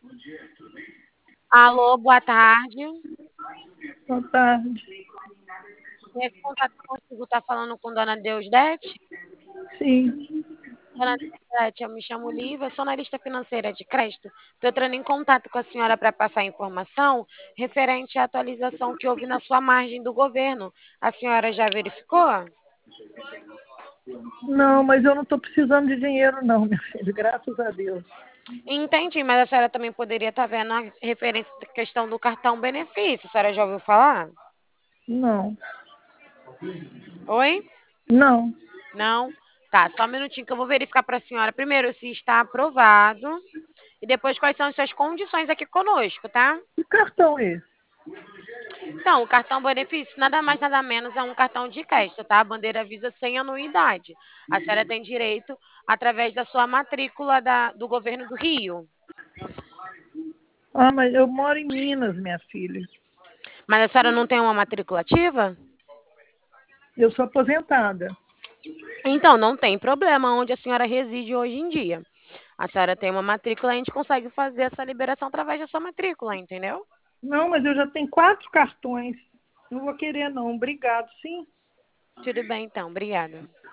Alô, boa tarde. Boa tarde. Esse contato consigo está falando com Dona Deusdete? Sim. Dona Deusdete, eu me chamo Lívia, sou analista financeira de crédito. Estou entrando em contato com a senhora para passar informação referente à atualização que houve na sua margem do governo. A senhora já verificou? Não, mas eu não estou precisando de dinheiro, não, minha filha, graças a Deus. Entendi, mas a senhora também poderia estar vendo a referência da questão do cartão benefício. A senhora já ouviu falar? Não, Oi? não. Não? Tá, só um minutinho que eu vou verificar para a senhora primeiro se está aprovado e depois quais são as suas condições aqui conosco, tá? Que cartão é esse? Então, o cartão benefício nada mais nada menos é um cartão de crédito, tá? A bandeira Visa sem anuidade. A senhora tem direito através da sua matrícula do governo do Rio. Ah, mas eu moro em Minas, minha filha. Mas a senhora não tem uma matrícula ativa? Eu sou aposentada. Então, não tem problema onde a senhora reside hoje em dia. A senhora tem uma matrícula, a gente consegue fazer essa liberação através da sua matrícula, entendeu? Não, mas eu já tenho 4 cartões. Não vou querer, não. Obrigado, sim. Tudo bem, então. Obrigada.